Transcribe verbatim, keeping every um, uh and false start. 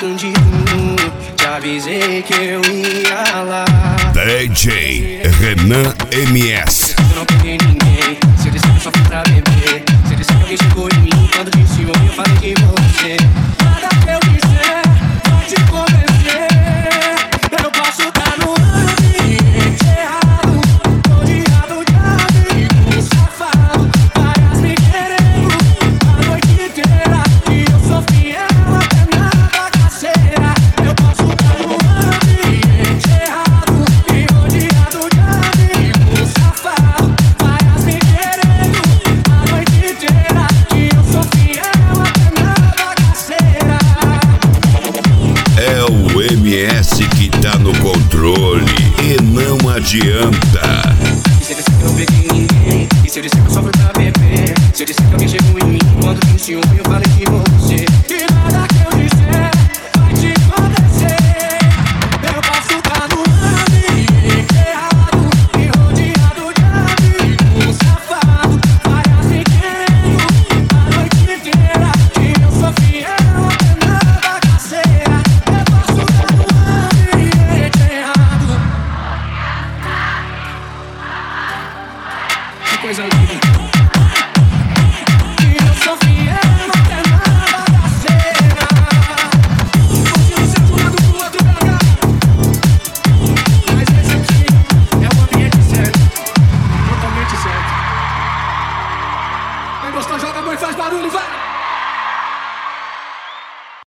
escondido. Te avisei que eu ia lá. D J Renan M S. Eu não peguei ninguém, se eles só fui pra beber. Se eles que alguém chegou em mim, quando disse eu, eu falei de você. Nada que eu quiser, pode te convencer. Eu posso estar no ambiente errado, rodeado de amigos safados, várias me querendo a noite inteira, e eu sou fiel até na bagaceira. Eu posso estar no ambiente errado e rodeado de amigos safados, várias me querendo a noite inteira, e eu sou fiel até na bagaceira. É o M S que tá no controle e não adianta.